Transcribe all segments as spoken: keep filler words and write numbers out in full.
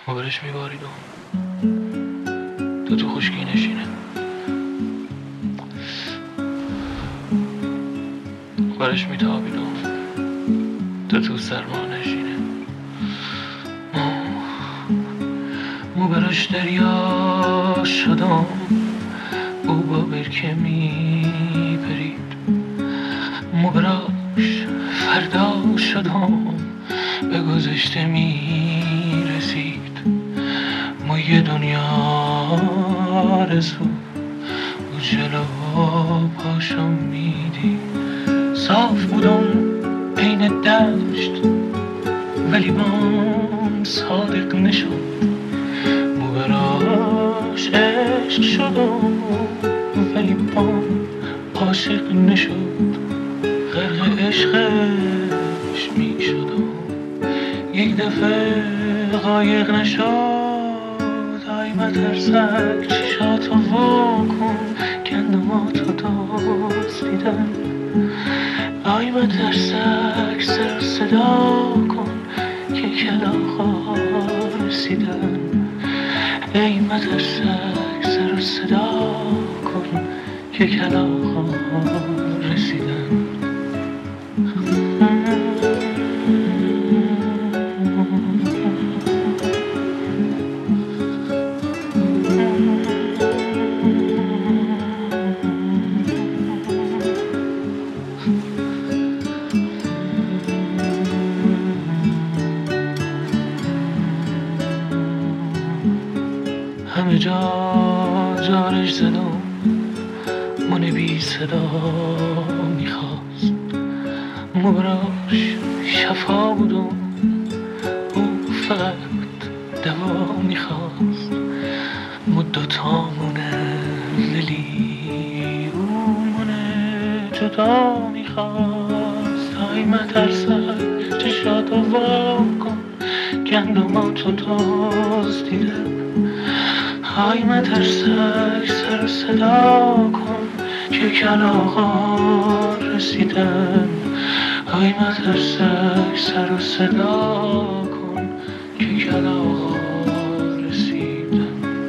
ما برش میباریدم تو تو خشکی نشینه، برش میتابیدم تو تو سرما نشینه. ما ما برش دریا شدم، او با برکه میپرید. ما براش فردا شدم، به گذشته میرسید. ما یه دنیا رسو و جلو پاشم میدید. صاف بودم بین دشت ولی بام صادق نشد. ما براش عشق شدم ولی بام عاشق نشد. غرق عشقش می شدم، یک دفعه غایق نشد. آی مترسک چشاتو واکن، گندماتو دزدیدن. آی مترسک سر و صدا کن که کلاغا رسیدن. ای مترسک سر و صدا کن که کلاغا رسیدن. همه جا جارش زدم، من بی صدا میخواست. ما براش شفا بودم، او فقط دوا میخواست. ما دوتامونه ولی او منه جدا میخواست. های مترسک چشاتو وا کن، گندماتو دزدیدن. های مترسک سر و صدا کن که کلاغا رسیدن. های مترسک سر و صدا کن که کلاغا رسیدن.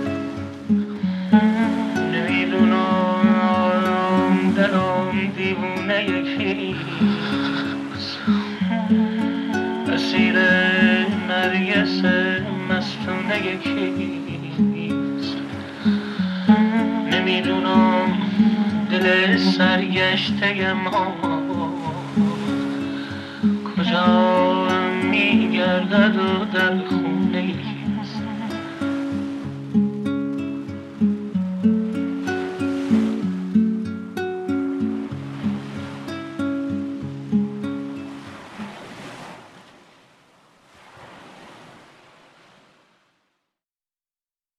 نمیدونم دلم دیوونه یکیست، اسیر نرگس مستونه یکیست. نمیدونم دل سرگشته ما کجا میگردد و در خونه